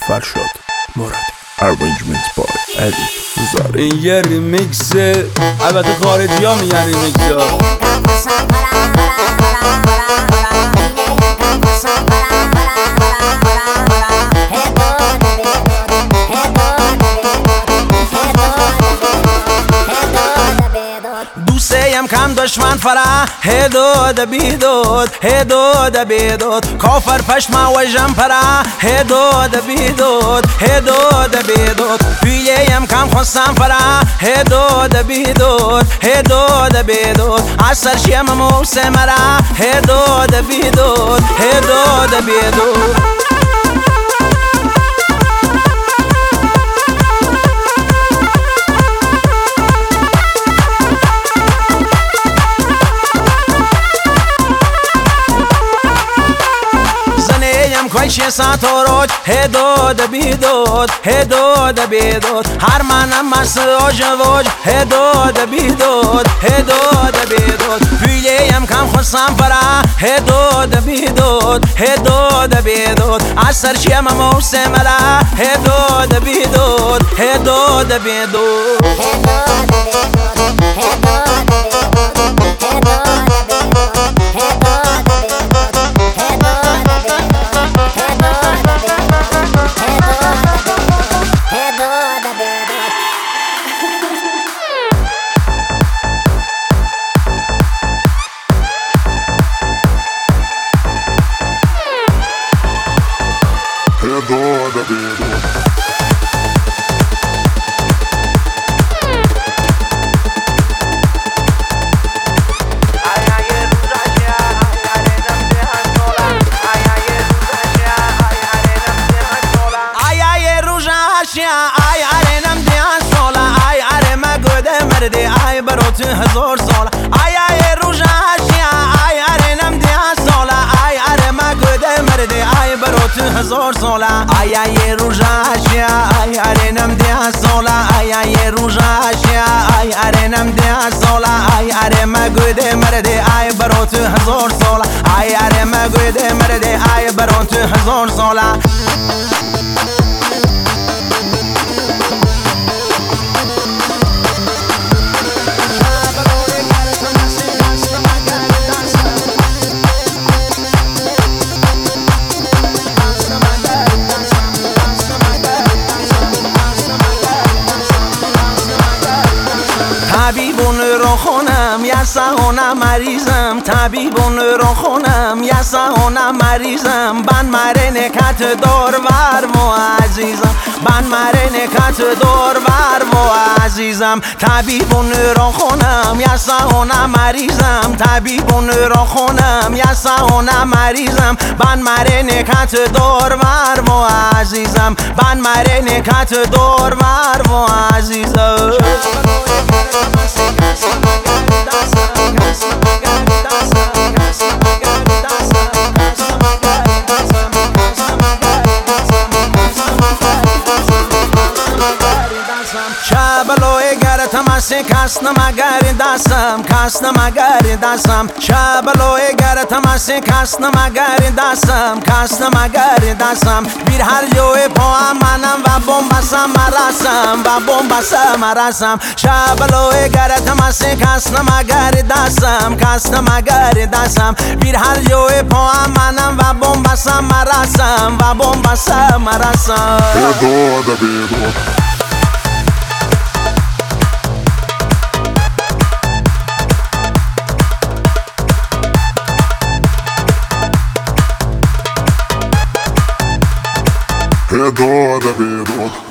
فرشاد مرادی Arrangements by Edit Zari. این یه ریمیکسه، البته خارجی ها میگن ریمیکس ها. دوستیم کم دشمن فرا هدود بیدود هدود بیدود کافر پشما و جمپرا هدود بیدود هدود بیدود پیلیم کم خواستم فرا هدود بیدود هدود بیدود عصر شیم موسم مرا هدود بیدود هدود بیدود کویش ساتوروج هدود بیدود هدود بیدود هر منم مسوج وج هدود بیدود هدود بیدود پیلیم کم خواستم فرا هدود بیدود هدود بیدود عصر شیم موسم را هدود بیدود هدود بیدود ای ارنم دیان سالا ای ارم گوده مردی ای بروت هزار سالا ای روز اشیا ای ارنم دیان سالا ای ارم گوده مردی ای بروت هزار سالا ای روز اشیا ای ارنم دیان سالا ای روز اشیا ای ارنم دیان سالا ای ارم گوده مردی ای بروت هزار سالا ای ارم گوده مردی ای بروت هزار سالا طبیبون رو خونم یسهونم مریضم طبیبون رو خونم یسهونم مریضم بن مره نکت دور ور و عزیزم بن مره نکت دور ور و عزیزم طبیبون رو خونم یسهونم مریضم طبیبون رو خونم یسهونم مریضم بن مره نکت دور ور و عزیزم بن مره نکت دور ور و عزیزم شبلوی گر تماسی کسنم اگر دستم کسنم اگر دستم شبلوی گر تماسی کسنم اگر دستم کسنم اگر دستم بیر هر جوی پا منم و بومبسم مرسم و بومبسم مرسم شبلوی گر تماسی کسنم اگر دستم کسنم اگر دستم بیر هر جوی پا منم و بومبسم مرسم و بومبسم مرسم Hedda da bedot